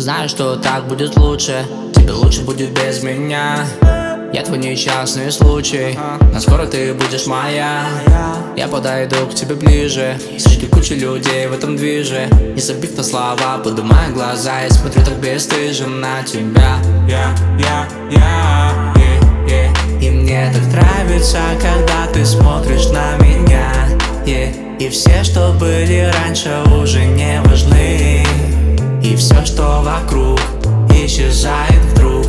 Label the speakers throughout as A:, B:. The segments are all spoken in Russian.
A: знаю, что так будет лучше. Тебе лучше будет без меня. Я твой несчастный случай, но скоро ты будешь моя. Я подойду к тебе ближе, среди кучи людей в этом движе. Не забив на слова, поднимая глаза и смотрю так бесстыжо на тебя. И мне так нравится, когда ты смотришь на меня. И все, что были раньше, уже не важны. И все, что вокруг, исчезает вдруг.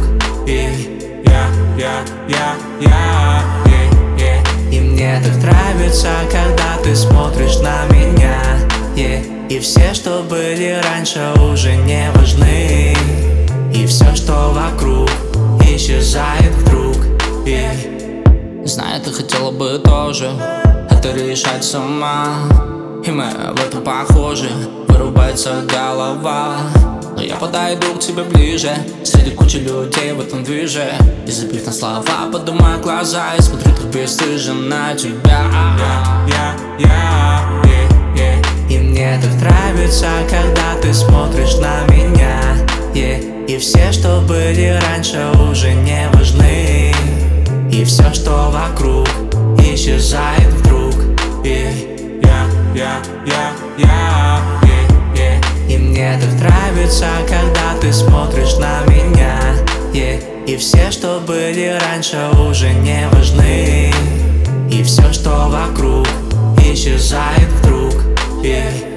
A: И мне так нравится, когда ты смотришь на меня. И все, что были раньше, уже не важны. И все, что вокруг, исчезает вдруг. Знаю, ты хотела бы тоже это решать сама. И мы в этом похожи, вырубается голова. Но я подойду к тебе ближе, среди кучи людей в этом движе. И забив на слова, поднимаю глаза и смотрю так бесстыжо на тебя. И мне так нравится, когда ты смотришь на меня. И все, что были раньше, уже не важны. И все, что вокруг, исчезает вдруг. И мне так нравится, когда ты смотришь на меня. И все, что были раньше, уже не важны. И все, что вокруг, исчезает вдруг.